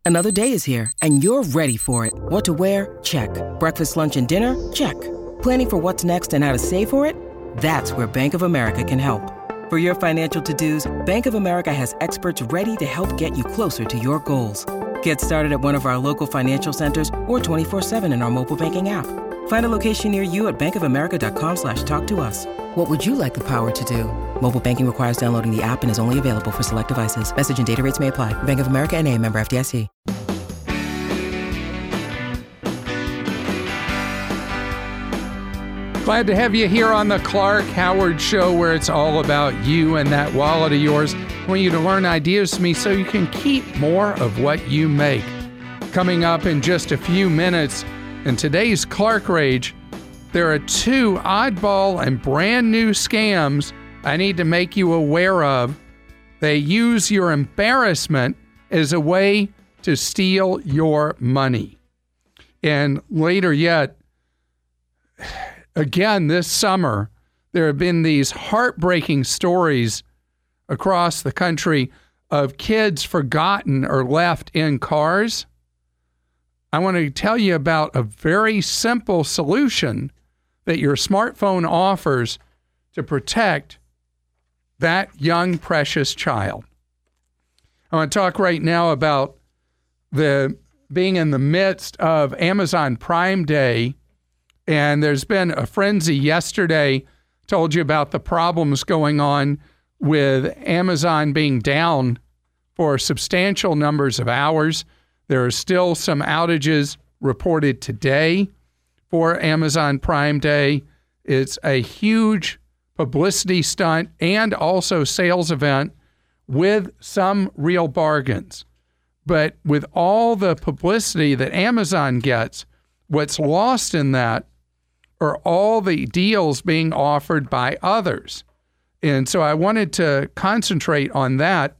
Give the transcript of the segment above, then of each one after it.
Another day is here, and you're ready for it. What to wear? Check. Breakfast, lunch, and dinner? Check. Planning for what's next and how to save for it? That's where Bank of America can help. For your financial to-dos, Bank of America has experts ready to help get you closer to your goals. Get started at one of our local financial centers or 24/7 in our mobile banking app. Find a location near you at bankofamerica.com/talktous. What would you like the power to do? Mobile banking requires downloading the app and is only available for select devices. Message and data rates may apply. Bank of America N.A., member FDIC. Glad to have you here on the Clark Howard Show, where it's all about you and that wallet of yours. I want you to learn ideas from me so you can keep more of what you make. Coming up in just a few minutes, in today's Clark Rage, there are 2 oddball and brand new scams I need to make you aware of. They use your embarrassment as a way to steal your money. And later yet, again this summer, there have been these heartbreaking stories across the country of kids forgotten or left in cars. I want to tell you about a very simple solution that your smartphone offers to protect that young, precious child. I want to talk right now about being in the midst of Amazon Prime Day, and there's been a frenzy yesterday. Told you about the problems going on with Amazon being down for substantial numbers of hours. There are still some outages reported today for Amazon Prime Day. It's a huge publicity stunt and also sales event with some real bargains. But with all the publicity that Amazon gets, what's lost in that are all the deals being offered by others. And so I wanted to concentrate on that.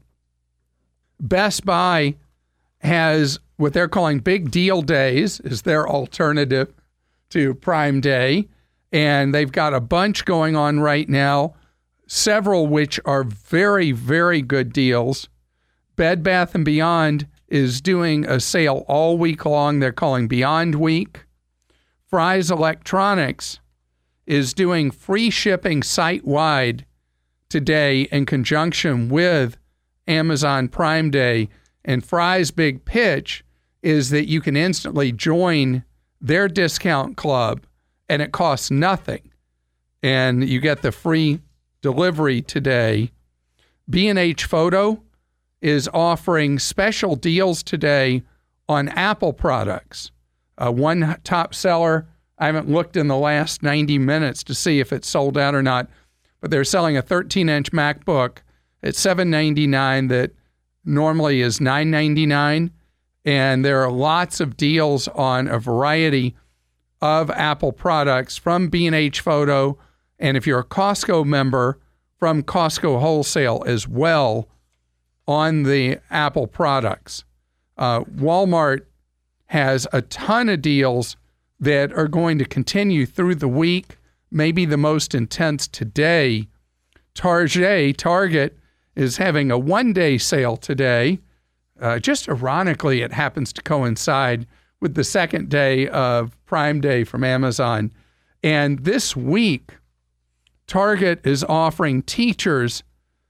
Best Buy has what they're calling Big Deal Days, is their alternative to Prime Day. And they've got a bunch going on right now, several which are very, very good deals. Bed Bath & Beyond is doing a sale all week long. They're calling Beyond Week. Fry's Electronics is doing free shipping site-wide today in conjunction with Amazon Prime Day. And Fry's big pitch is that you can instantly join their discount club and it costs nothing. And you get the free delivery today. B&H Photo is offering special deals today on Apple products. One top seller, I haven't looked in the last 90 minutes to see if it's sold out or not, but they're selling a 13-inch MacBook at $799 that normally is $999. And there are lots of deals on a variety of Apple products from B&H Photo. And if you're a Costco member, from Costco Wholesale as well on the Apple products. Walmart has a ton of deals that are going to continue through the week, maybe the most intense today. Target is having a one-day sale today. Just ironically, it happens to coincide with the second day of Prime Day from Amazon. And this week, Target is offering teachers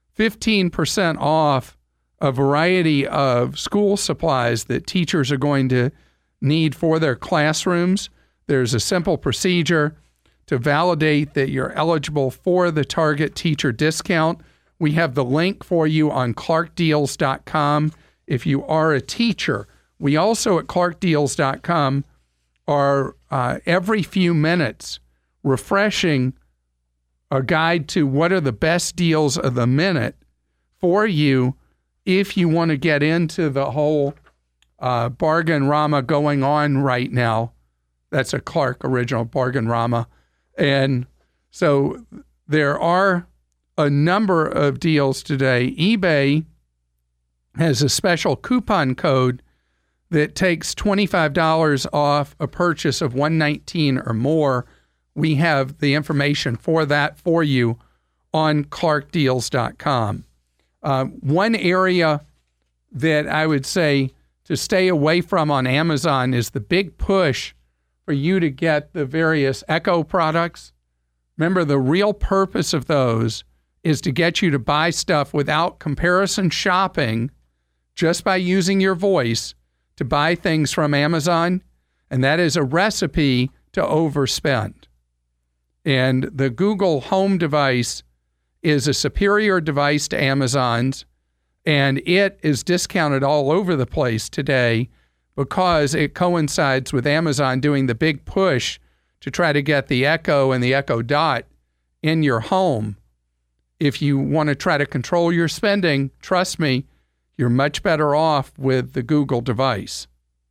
15% off a variety of school supplies that teachers are going to need for their classrooms. There's a simple procedure to validate that you're eligible for the Target teacher discount. We have the link for you on clarkdeals.com if you are a teacher. We also at clarkdeals.com are every few minutes refreshing a guide to what are the best deals of the minute for you if you want to get into the whole bargain-rama going on right now. That's a Clark original, bargain-rama. And so there are a number of deals today. eBay has a special coupon code that takes $25 off a purchase of $119 or more. We have the information for that for you on clarkdeals.com. One area that I would say to stay away from on Amazon is the big push for you to get the various Echo products. Remember, the real purpose of those is to get you to buy stuff without comparison shopping, just by using your voice to buy things from Amazon. And that is a recipe to overspend. And the Google Home device is a superior device to Amazon's, and it is discounted all over the place today because it coincides with Amazon doing the big push to try to get the Echo and the Echo Dot in your home. If you want to try to control your spending, trust me, you're much better off with the Google device.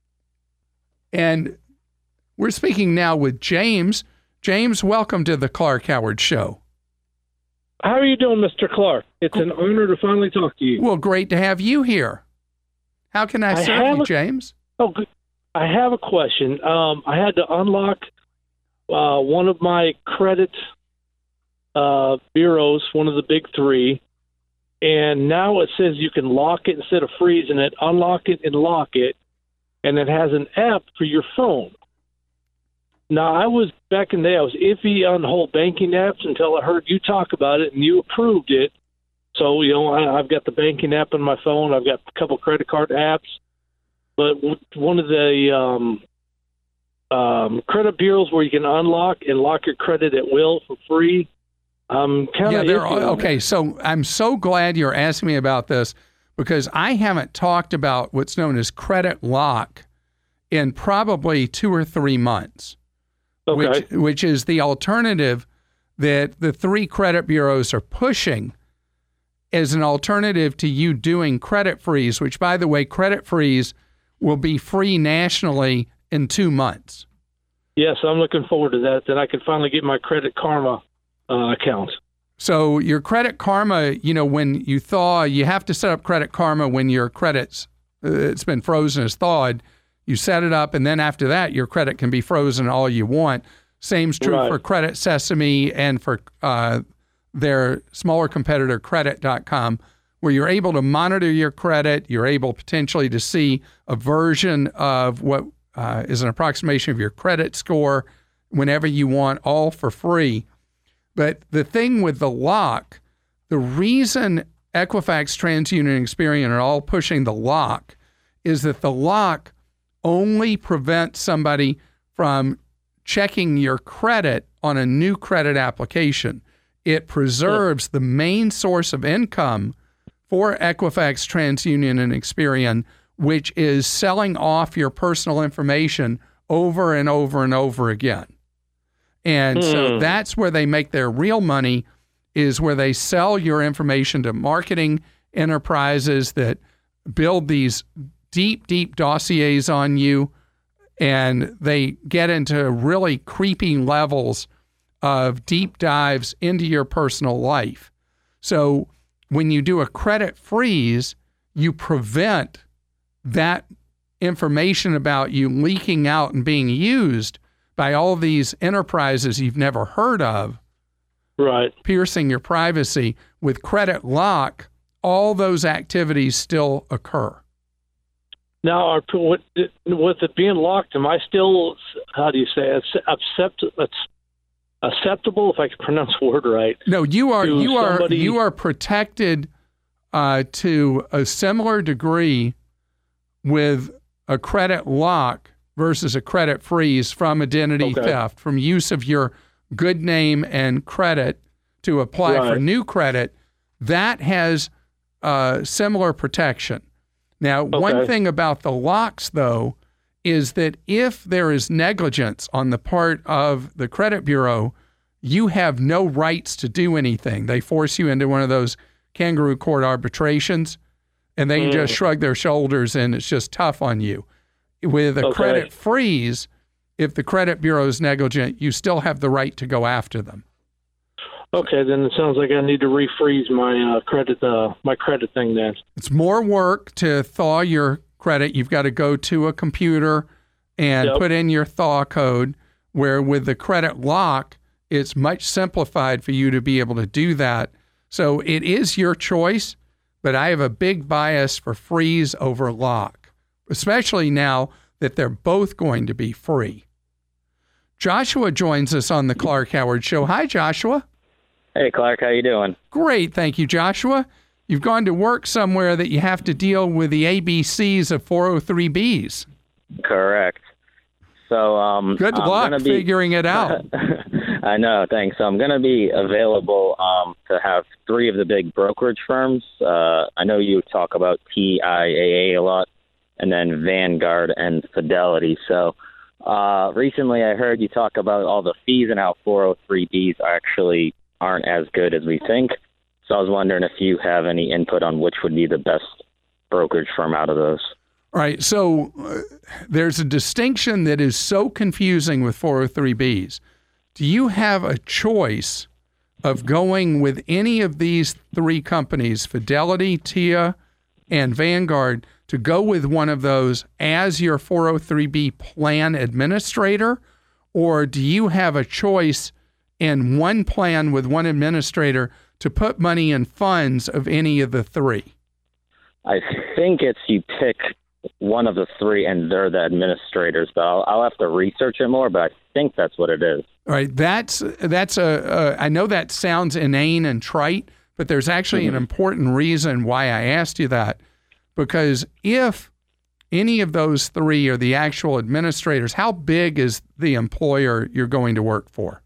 And we're speaking now with James. James, welcome to the Clark Howard Show. How are you doing, Mr. Clark? It's an honor to finally talk to you. Well, great to have you here. How can I serve you, James? Oh, good. I have a question. I had to unlock one of my credit bureaus, one of the big three, and now it says you can lock it instead of freezing it, unlock it and lock it, and it has an app for your phone. Now, back in the day, I was iffy on the whole banking apps until I heard you talk about it and you approved it. So, I've got the banking app on my phone. I've got a couple credit card apps. But one of the credit bureaus where you can unlock and lock your credit at will for free, I'm kind of okay. So I'm so glad you're asking me about this because I haven't talked about what's known as credit lock in probably 2 or 3 months. Okay. Which is the alternative that the 3 credit bureaus are pushing as an alternative to you doing credit freeze, which, by the way, credit freeze will be free nationally in 2 months. Yes, I'm looking forward to that. Then I can finally get my Credit Karma account. So your Credit Karma, when you thaw, you have to set up Credit Karma when your credit's it's been frozen as thawed. You set it up, and then after that, your credit can be frozen all you want. Same's true for Credit Sesame and for their smaller competitor, Credit.com, where you're able to monitor your credit. You're able potentially to see a version of what is an approximation of your credit score whenever you want, all for free. But the thing with the lock, the reason Equifax, TransUnion, and Experian are all pushing the lock is that the lock only prevents somebody from checking your credit on a new credit application. It preserves the main source of income for Equifax, TransUnion, and Experian, which is selling off your personal information over and over and over again. And so that's where they make their real money, is where they sell your information to marketing enterprises that build these deep dossiers on you, and they get into really creepy levels of deep dives into your personal life. So when you do a credit freeze, you prevent that information about you leaking out and being used by all these enterprises you've never heard of, right? Piercing your privacy. With Credit Lock, all those activities still occur. Now, with it being locked, am I still, how do you say, acceptable, if I can pronounce the word right? No, you are protected to a similar degree with a credit lock versus a credit freeze from identity theft, from use of your good name and credit to apply for new credit. That has similar protection. Now, one thing about the locks, though, is that if there is negligence on the part of the credit bureau, you have no rights to do anything. They force you into one of those kangaroo court arbitrations, and they can just shrug their shoulders, and it's just tough on you. With a credit freeze, if the credit bureau is negligent, you still have the right to go after them. Okay, then it sounds like I need to refreeze my credit thing then. It's more work to thaw your credit. You've got to go to a computer and put in your thaw code, where with the Credit Lock, it's much simplified for you to be able to do that. So it is your choice, but I have a big bias for freeze over lock. especially now that they're both going to be free. Joshua joins us on the Clark Howard Show. Hi, Joshua. Hey, Clark. How you doing? Great. Thank you, Joshua. You've gone to work somewhere that you have to deal with the ABCs of 403Bs. Correct. So, good luck figuring it out. I know. Thanks. So I'm going to be available to have 3 of the big brokerage firms. I know you talk about TIAA a lot, and then Vanguard and Fidelity. So recently I heard you talk about all the fees and how 403Bs actually aren't as good as we think. So I was wondering if you have any input on which would be the best brokerage firm out of those. All right. So there's a distinction that is so confusing with 403Bs. Do you have a choice of going with any of these 3 companies, Fidelity, TIA, and Vanguard, to go with one of those as your 403B plan administrator? Or do you have a choice in one plan with one administrator to put money in funds of any of the 3? I think it's you pick one of the 3 and they're the administrators, but I'll have to research it more, but I think that's what it is. All right. That's I know that sounds inane and trite, but there's actually an important reason why I asked you that. Because if any of those 3 are the actual administrators, how big is the employer you're going to work for?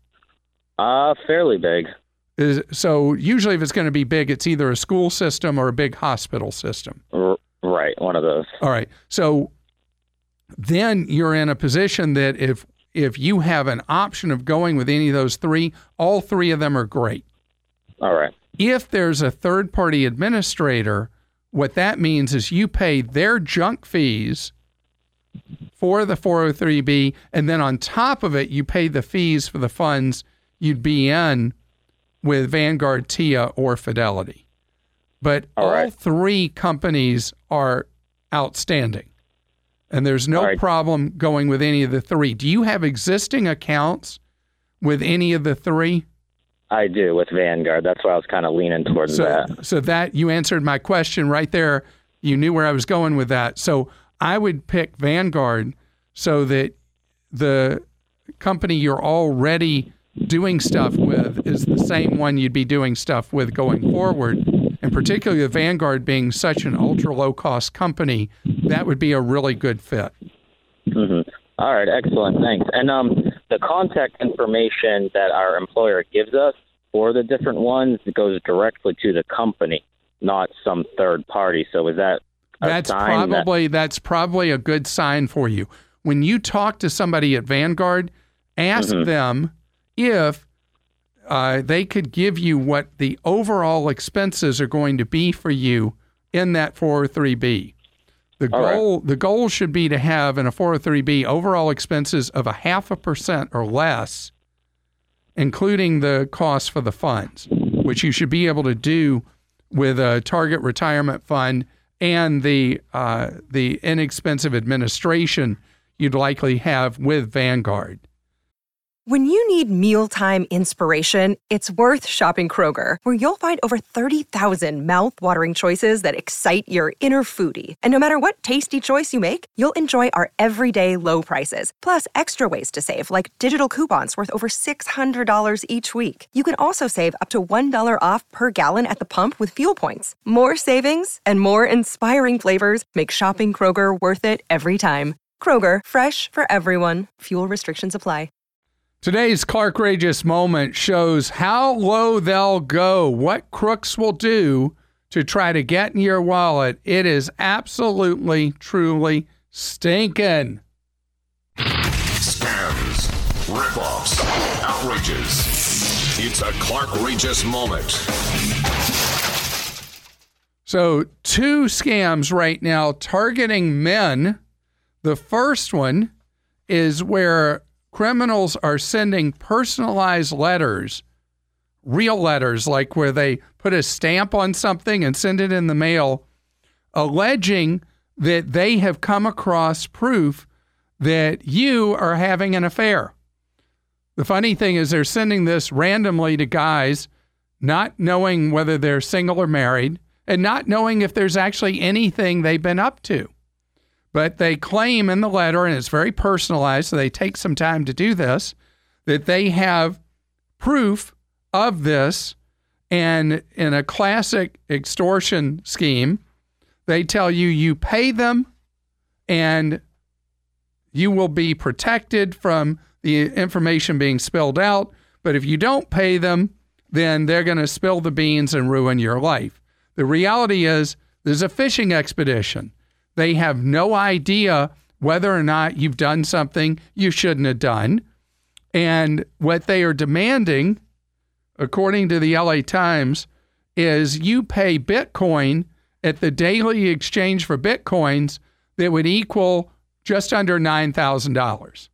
Fairly big. So usually if it's going to be big, it's either a school system or a big hospital system. Right, one of those. All right. So then you're in a position that if you have an option of going with any of those 3, all 3 of them are great. All right. If there's a third-party administrator, what that means is you pay their junk fees for the 403B, and then on top of it, you pay the fees for the funds you'd be in with Vanguard, TIA, or Fidelity. But all 3 companies are outstanding, and there's no problem going with any of the 3. Do you have existing accounts with any of the 3? I do, with Vanguard. That's why I was kind of leaning towards that. So that you answered my question right there. You knew where I was going with that. So I would pick Vanguard so that the company you're already doing stuff with is the same one you'd be doing stuff with going forward. And particularly with Vanguard being such an ultra low-cost company, that would be a really good fit. Mm-hmm. All right, excellent, thanks. And the contact information that our employer gives us for the different ones goes directly to the company, not some third party. So is that that's probably a good sign for you. When you talk to somebody at Vanguard, ask them if they could give you what the overall expenses are going to be for you in that 403B. The goal should be to have in a 403B overall expenses of 0.5% or less, including the cost for the funds, which you should be able to do with a target retirement fund and the inexpensive administration you'd likely have with Vanguard. When you need mealtime inspiration, it's worth shopping Kroger, where you'll find over 30,000 mouth-watering choices that excite your inner foodie. And no matter what tasty choice you make, you'll enjoy our everyday low prices, plus extra ways to save, like digital coupons worth over $600 each week. You can also save up to $1 off per gallon at the pump with fuel points. More savings and more inspiring flavors make shopping Kroger worth it every time. Kroger, fresh for everyone. Fuel restrictions apply. Today's Clarkrageous Moment shows how low they'll go, what crooks will do to try to get in your wallet. It is absolutely, truly stinking. Scams, ripoffs, outrages. It's a Clarkrageous Moment. So 2 scams right now targeting men. The first one is where criminals are sending personalized letters, real letters, like where they put a stamp on something and send it in the mail, alleging that they have come across proof that you are having an affair. The funny thing is they're sending this randomly to guys, not knowing whether they're single or married, and not knowing if there's actually anything they've been up to. But they claim in the letter, and it's very personalized, so they take some time to do this, that they have proof of this. And in a classic extortion scheme, they tell you you pay them and you will be protected from the information being spilled out. But if you don't pay them, then they're going to spill the beans and ruin your life. The reality is there's a fishing expedition. They have no idea whether or not you've done something you shouldn't have done. And what they are demanding, according to the LA Times, is you pay Bitcoin at the daily exchange for Bitcoins that would equal just under $9,000.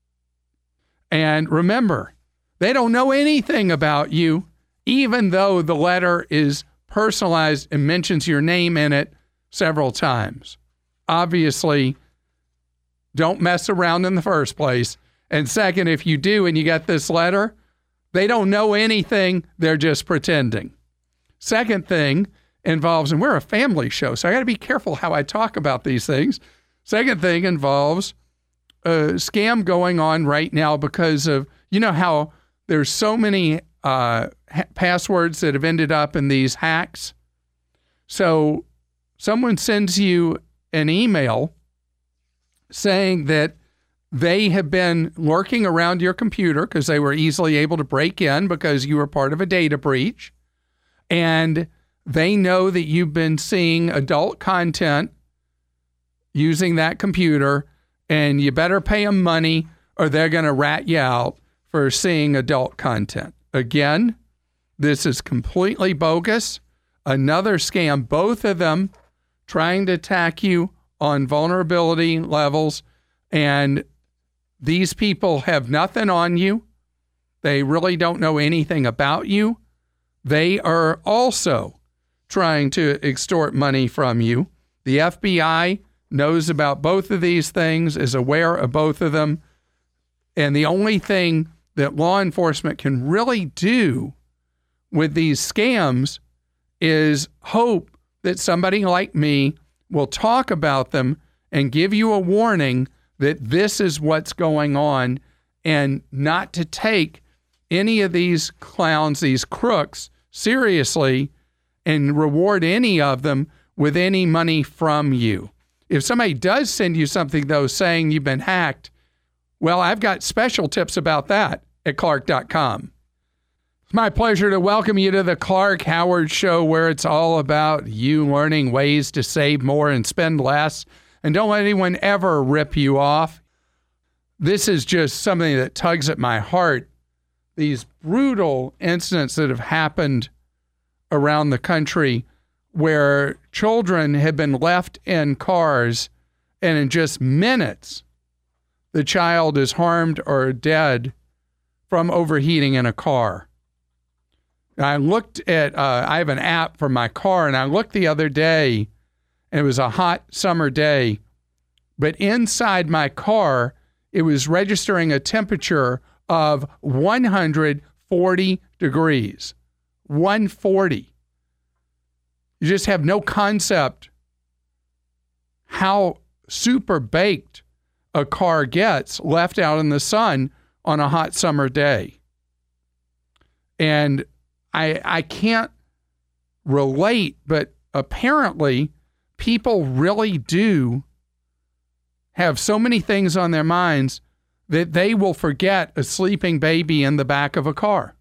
And remember, they don't know anything about you, even though the letter is personalized and mentions your name in it several times. Obviously, don't mess around in the first place. And second, if you do and you get this letter, they don't know anything. They're just pretending. Second thing involves, and we're a family show, so I got to be careful how I talk about these things. Second thing involves a scam going on right now because of, you know how there's so many passwords that have ended up in these hacks. So someone sends you an email saying that they have been lurking around your computer because they were easily able to break in because you were part of a data breach. And they know that you've been seeing adult content using that computer, and you better pay them money or they're going to rat you out for seeing adult content. Again, this is completely bogus. Another scam, both of them trying to attack you on vulnerability levels, and these people have nothing on you. They really don't know anything about you. They are also trying to extort money from you. The FBI knows about both of these things, is aware of both of them. And the only thing that law enforcement can really do with these scams is hope that somebody like me will talk about them and give you a warning that this is what's going on, and not to take any of these clowns, these crooks, seriously and reward any of them with any money from you. If somebody does send you something, though, saying you've been hacked, well, I've got special tips about that at Clark.com. It's my pleasure to welcome you to the Clark Howard Show, where it's all about you learning ways to save more and spend less. And don't let anyone ever rip you off. This is just something that tugs at my heart. These brutal incidents that have happened around the country where children have been left in cars and in just minutes, the child is harmed or dead from overheating in a car. I looked at, I have an app for my car, and I looked the other day, and it was a hot summer day, but inside my car, it was registering a temperature of 140 degrees. 140. You just have no concept how super baked a car gets left out in the sun on a hot summer day. And I can't relate, but apparently people really do have so many things on their minds that they will forget a sleeping baby in the back of a car.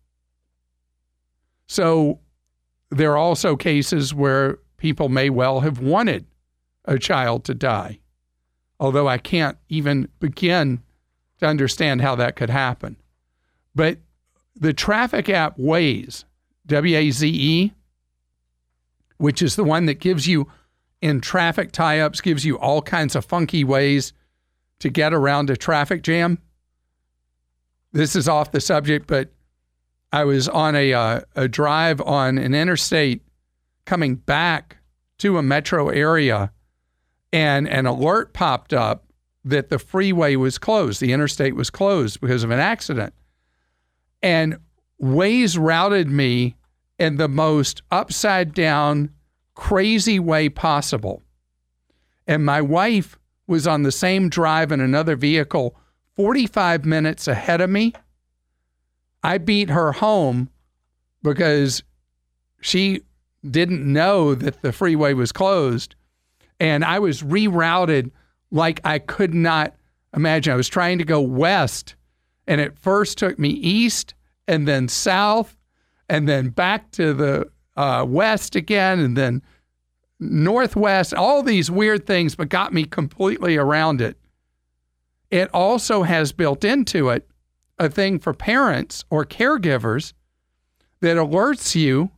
So there are also cases where people may well have wanted a child to die, although I can't even begin to understand how that could happen. But the traffic app Waze, W-A-Z-E, which is the one that gives you, in traffic tie-ups, gives you all kinds of funky ways to get around a traffic jam. This is off the subject, but I was on a drive on an interstate coming back to a metro area, and an alert popped up that the freeway was closed. The interstate was closed because of an accident. And Waze routed me in the most upside down, crazy way possible. And my wife was on the same drive in another vehicle 45 minutes ahead of me. I beat her home because she didn't know that the freeway was closed, and I was rerouted like I could not imagine. I was trying to go west, and it first took me east and then south and then back to the west again and then northwest, all these weird things, but got me completely around it. It also has built into it a thing for parents or caregivers that alerts you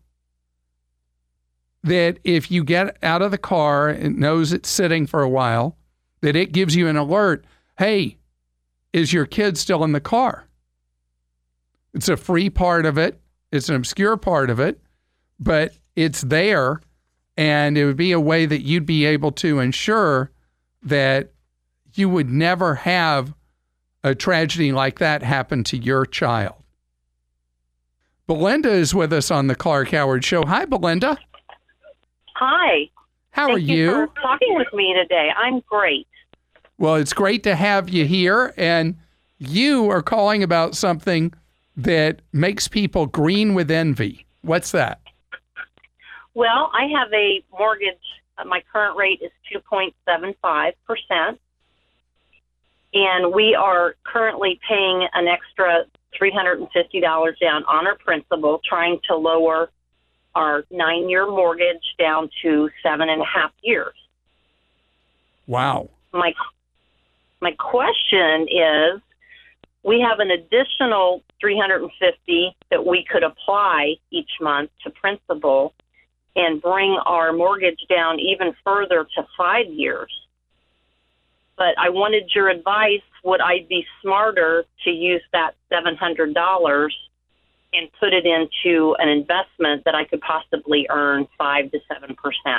that if you get out of the car, it knows it's sitting for a while, that it gives you an alert. Hey, is your kid still in the car? It's a free part of it. It's an obscure part of it, but it's there. And it would be a way that you'd be able to ensure that you would never have a tragedy like that happen to your child. Belinda is with us on the Clark Howard Show. Hi, Belinda. Hi. How are you? Thank you for talking with me today. I'm great. Well, it's great to have you here. And you are calling about something that makes people green with envy. What's that? Well, I have a mortgage. My current rate is 2.75%. And we are currently paying an extra $350 down on our principal, trying to lower our 9-year mortgage down to 7.5 years. Wow. My question is, we have an additional $350 that we could apply each month to principal and bring our mortgage down even further to 5 years. But I wanted your advice. Would I be smarter to use that $700 and put it into an investment that I could possibly earn 5 to 7%?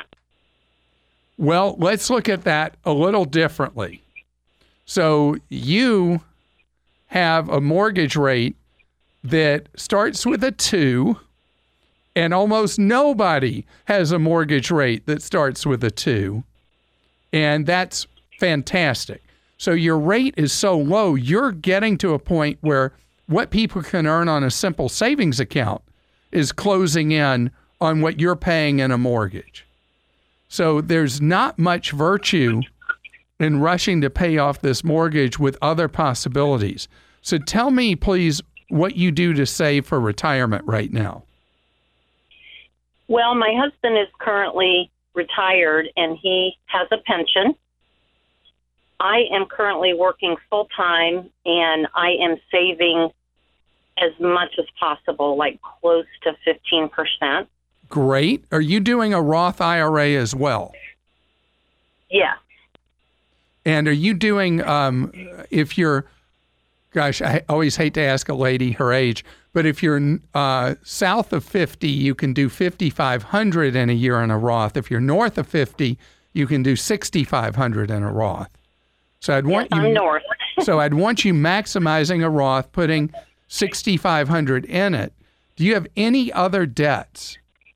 Well, let's look at that a little differently. So you have a mortgage rate that starts with a 2, and almost nobody has a mortgage rate that starts with a 2. And that's fantastic. So your rate is so low, you're getting to a point where what people can earn on a simple savings account is closing in on what you're paying in a mortgage. So there's not much virtue in rushing to pay off this mortgage with other possibilities. So tell me, please, what you do to save for retirement right now. Well, my husband is currently retired, and he has a pension. I am currently working full-time, and I am saving as much as possible, like close to 15%. Great. Are you doing a Roth IRA as well? Yeah. And are you doing, if you're, gosh, I always hate to ask a lady her age, but if you're south of 50, you can do $5,500 in a year in a Roth. If you're north of 50, you can do $6,500 in a Roth. So I'd want I'm north. So I'd want you maximizing a Roth, putting $6,500 in it. Do you have any other debts?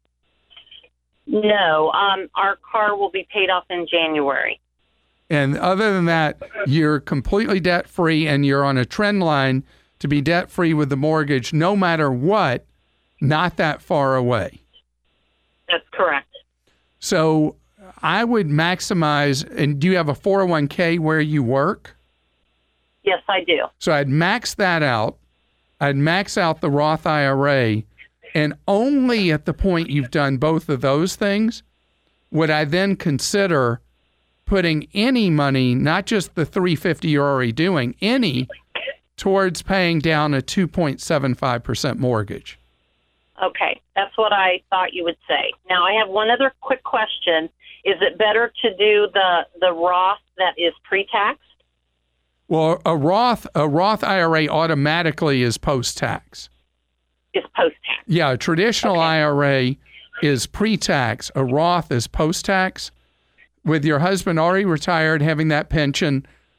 No. Our car will be paid off in January. And other than that, you're completely debt-free, and you're on a trend line to be debt-free with the mortgage no matter what, not that far away. That's correct. So I would maximize, and do you have a 401k where you work? Yes, I do. So I'd max that out. I'd max out the Roth IRA, and only at the point you've done both of those things would I then consider putting any money, not just the $350 you're already doing, any towards paying down a 2.75% mortgage. Okay, that's what I thought you would say. Now, I have one other quick question. Is it better to do the Roth that is pre-taxed? Well, a Roth IRA automatically is post-tax. Is post-tax. Yeah, a traditional IRA is pre-tax. A Roth is post-tax. With your husband already retired, having that pension,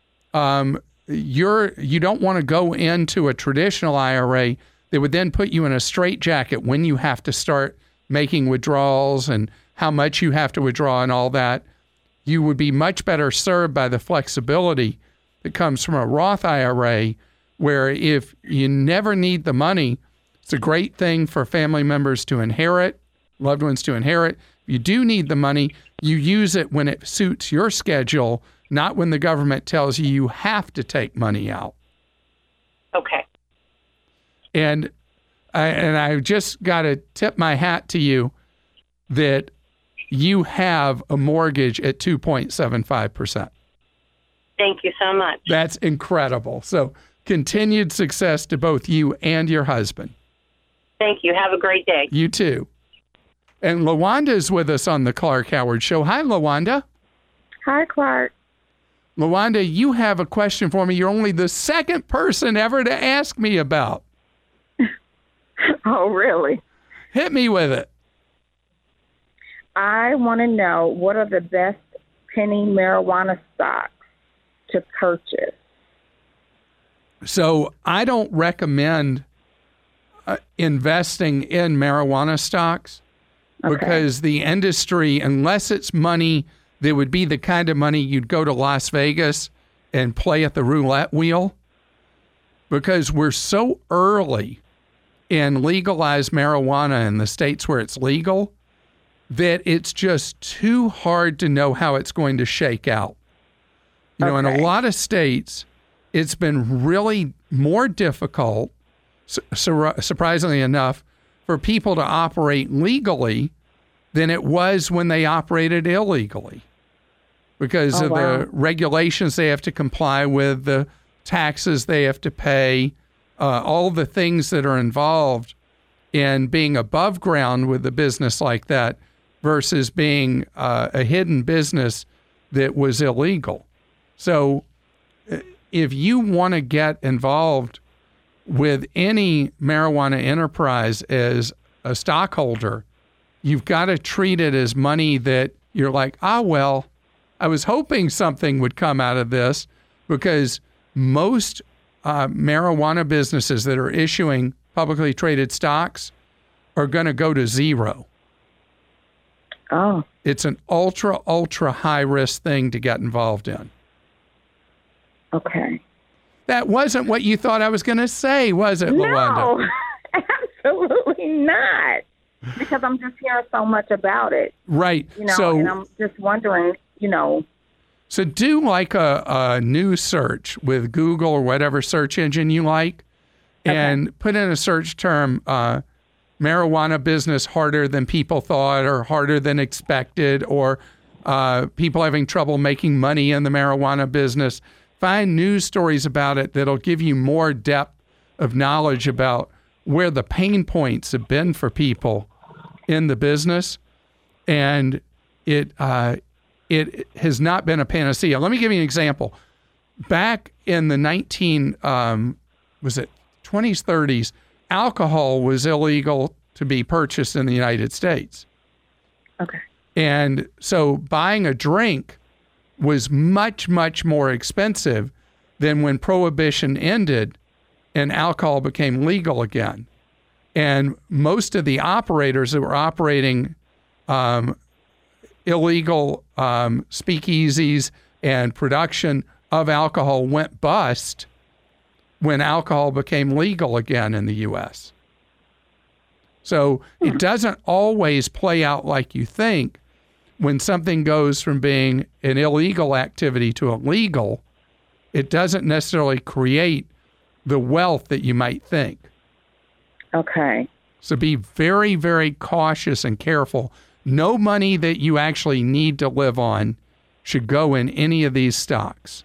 you don't want to go into a traditional IRA that would then put you in a straitjacket when you have to start making withdrawals and how much you have to withdraw and all that. you would be much better served by the flexibility that comes from a Roth IRA, where if you never need the money, it's a great thing for family members to inherit, loved ones to inherit. If you do need the money, you use it when it suits your schedule, not when the government tells you you have to take money out. Okay. And I just got to tip my hat to you that you have a mortgage at 2.75%. Thank you so much. That's incredible. So continued success to both you and your husband. Thank you. Have a great day. You too. And LaWanda is with us on the Clark Howard Show. Hi, LaWanda. Hi, Clark. LaWanda, you have a question for me. You're only the second person ever to ask me about. Oh, really? Hit me with it. I want to know, what are the best penny marijuana stocks to purchase? So I don't recommend investing in marijuana stocks because the industry, unless it's money that would be the kind of money you'd go to Las Vegas and play at the roulette wheel, because we're so early in legalized marijuana in the states where it's legal that it's just too hard to know how it's going to shake out. You know, in a lot of states, it's been really more difficult, surprisingly enough, for people to operate legally than it was when they operated illegally because of the regulations they have to comply with, the taxes they have to pay, all the things that are involved in being above ground with a business like that versus being a hidden business that was illegal. So if you want to get involved with any marijuana enterprise as a stockholder, you've got to treat it as money that you're like, well, I was hoping something would come out of this, because most marijuana businesses that are issuing publicly traded stocks are going to go to zero. Oh. It's an ultra, ultra high risk thing to get involved in. Okay. That wasn't what you thought I was going to say, was it, LaWanda? No, absolutely not. Because I'm just hearing so much about it. Right. You know, and I'm just wondering, you know. So do like a news search with Google or whatever search engine you like, and put in a search term, marijuana business harder than people thought or harder than expected, or people having trouble making money in the marijuana business. Find news stories about it that'll give you more depth of knowledge about where the pain points have been for people in the business. And it has not been a panacea. Let me give you an example. Back in the 20s, 30s, alcohol was illegal to be purchased in the United States. Okay. And so buying a drink was much, much more expensive than when Prohibition ended and alcohol became legal again. And most of the operators that were operating illegal speakeasies and production of alcohol went bust when alcohol became legal again in the U.S. So it doesn't always play out like you think. When something goes from being an illegal activity to a legal, it doesn't necessarily create the wealth that you might think. Okay. So be very, very cautious and careful. No money that you actually need to live on should go in any of these stocks.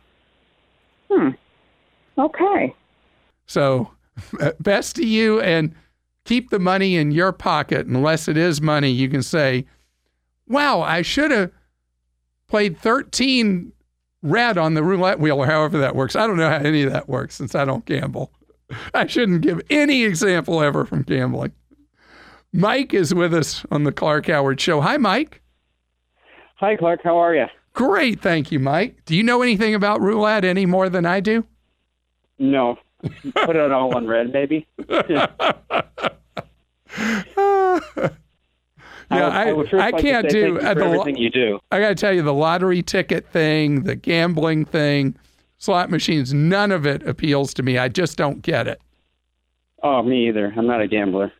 Okay. So best to you, and keep the money in your pocket. Unless it is money, you can say, wow, I should have played 13 red on the roulette wheel, or however that works. I don't know how any of that works since I don't gamble. I shouldn't give any example ever from gambling. Mike is with us on the Clark Howard Show. Hi, Mike. Hi, Clark. How are you? Great. Thank you, Mike. Do you know anything about roulette any more than I do? No. Put it all on red, maybe. Yeah, I would first I like can't to say do thank you for everything you do. I got to tell you, the lottery ticket thing, the gambling thing, slot machines, none of it appeals to me. I just don't get it. Oh, me either. I'm not a gambler.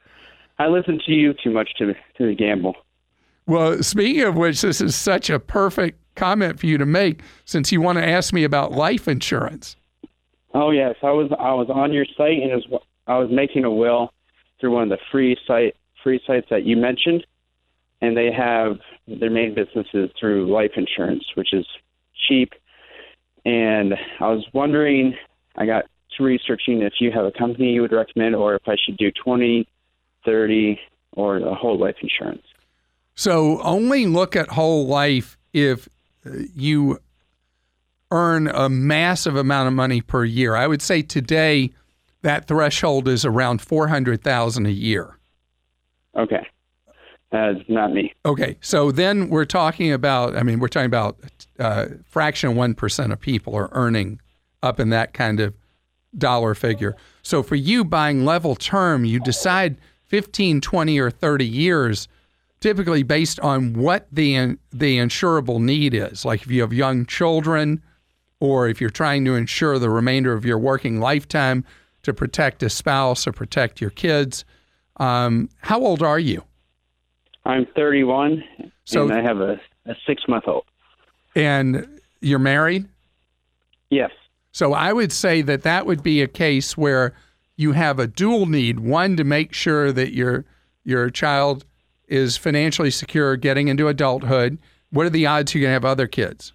I listen to you too much to gamble. Well, speaking of which, this is such a perfect comment for you to make since you want to ask me about life insurance. Oh yes, I was on your site and I was making a will through one of the free sites that you mentioned, and they have their main businesses through life insurance, which is cheap. And I was wondering, I got to researching if you have a company you would recommend, or if I should do 20, 30, or the whole life insurance. So only look at whole life if you earn a massive amount of money per year. I would say today that threshold is around $400,000 a year. Okay. That's not me. Okay. So then we're talking about fraction of 1% of people are earning up in that kind of dollar figure. So for you buying level term, you decide 15, 20, or 30 years, typically based on what the insurable need is. Like if you have young children, or if you're trying to insure the remainder of your working lifetime to protect a spouse or protect your kids. How old are you? I'm 31, and I have a 6-month-old. And you're married? Yes. So I would say that would be a case where you have a dual need. One, to make sure that your child is financially secure getting into adulthood. What are the odds you're going to have other kids?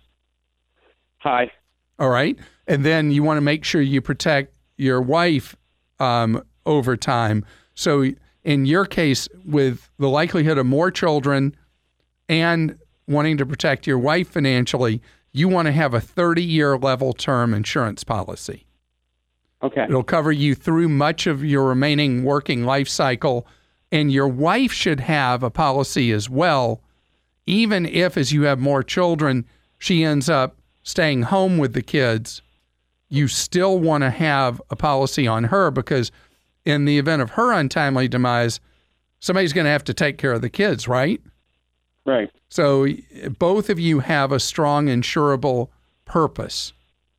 High. All right. And then you want to make sure you protect your wife over time. So in your case, with the likelihood of more children and wanting to protect your wife financially, you want to have a 30-year level term insurance policy. Okay. It'll cover you through much of your remaining working life cycle, and your wife should have a policy as well, even if, as you have more children, she ends up staying home with the kids. You still want to have a policy on her, because in the event of her untimely demise, somebody's going to have to take care of the kids, right? Right. So both of you have a strong insurable purpose,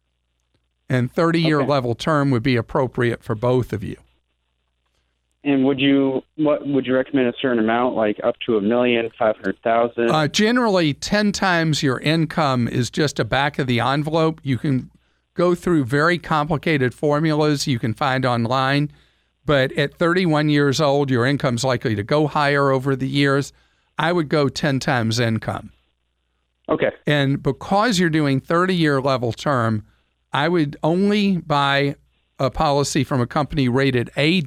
and 30-year level term would be appropriate for both of you. And would you recommend a certain amount, like up to $1 million, 500,000? Generally, 10 times your income is just a back of the envelope. You can go through very complicated formulas you can find online, but at 31 years old, your income's likely to go higher over the years. I would go 10 times income. Okay. And because you're doing 30-year level term, I would only buy a policy from a company rated A+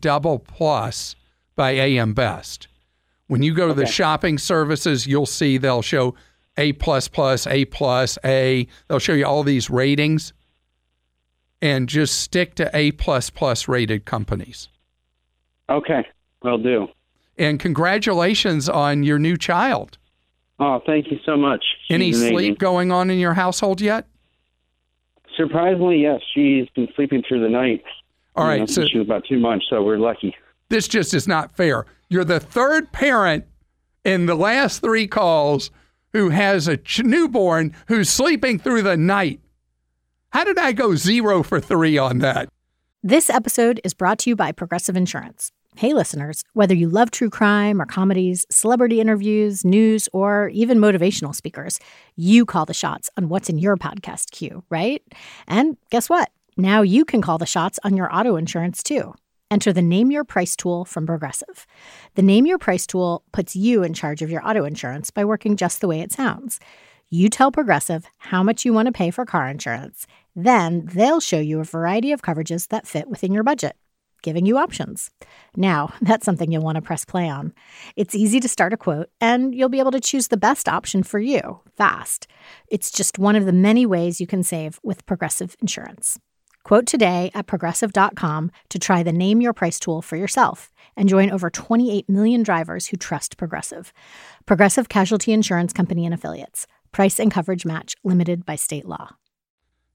by AM Best. When you go to the shopping services, you'll see they'll show A++, A+, A. They'll show you all these ratings, and just stick to A++ rated companies. Okay, will do. And congratulations on your new child. Oh, thank you so much. Any sleep going on in your household yet? Surprisingly, yes. She's been sleeping through the night. All right. So she was about 2 months, so we're lucky. This just is not fair. You're the third parent in the last 3 calls who has a newborn who's sleeping through the night. How did I go 0 for 3 on that? This episode is brought to you by Progressive Insurance. Hey, listeners, whether you love true crime or comedies, celebrity interviews, news, or even motivational speakers, you call the shots on what's in your podcast queue, right? And guess what? Now you can call the shots on your auto insurance, too. Enter the Name Your Price tool from Progressive. The Name Your Price tool puts you in charge of your auto insurance by working just the way it sounds. You tell Progressive how much you want to pay for car insurance. Then they'll show you a variety of coverages that fit within your budget, giving you options. Now, that's something you'll want to press play on. It's easy to start a quote, and you'll be able to choose the best option for you fast. It's just one of the many ways you can save with Progressive Insurance. Quote today at Progressive.com to try the Name Your Price tool for yourself and join over 28 million drivers who trust Progressive. Progressive Casualty Insurance Company and Affiliates. Price and coverage match limited by state law.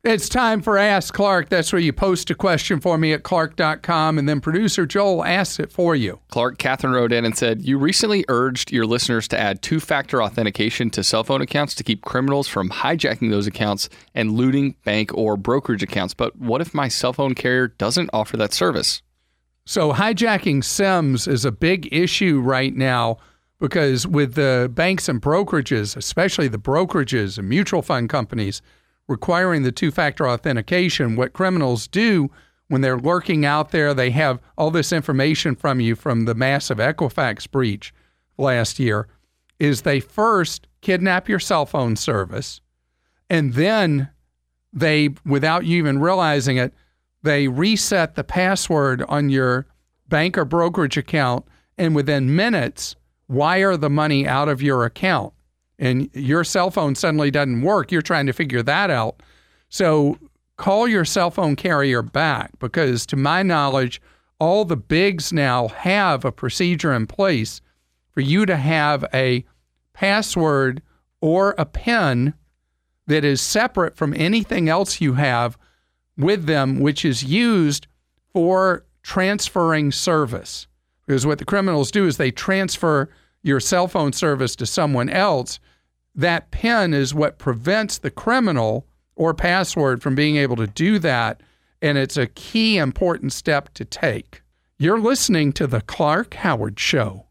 It's time for Ask Clark. That's where you post a question for me at clark.com, and then producer Joel asks it for you. Clark, Catherine wrote in and said, you recently urged your listeners to add two-factor authentication to cell phone accounts to keep criminals from hijacking those accounts and looting bank or brokerage accounts. But what if my cell phone carrier doesn't offer that service? So hijacking SIMs is a big issue right now because with the banks and brokerages, especially the brokerages and mutual fund companies, requiring the two-factor authentication, what criminals do when they're lurking out there, they have all this information from you from the massive Equifax breach last year, is they first kidnap your cell phone service, and then they, without you even realizing it, they reset the password on your bank or brokerage account, and within minutes, wire the money out of your account. And your cell phone suddenly doesn't work. You're trying to figure that out. So call your cell phone carrier back because, to my knowledge, all the bigs now have a procedure in place for you to have a password or a PIN that is separate from anything else you have with them, which is used for transferring service. Because what the criminals do is they transfer your cell phone service to someone else. That PIN is what prevents the criminal or password from being able to do that, and it's a key important step to take. You're listening to The Clark Howard Show.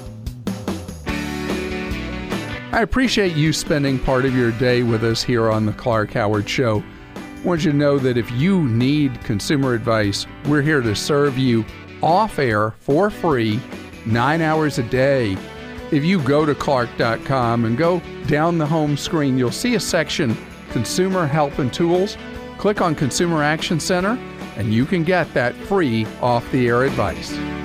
I appreciate you spending part of your day with us here on The Clark Howard Show. I want you to know that if you need consumer advice, we're here to serve you off air for free, 9 hours a day. If you go to clark.com and go down the home screen, you'll see a section, Consumer Help and Tools. Click on Consumer Action Center, and you can get that free off-the-air advice.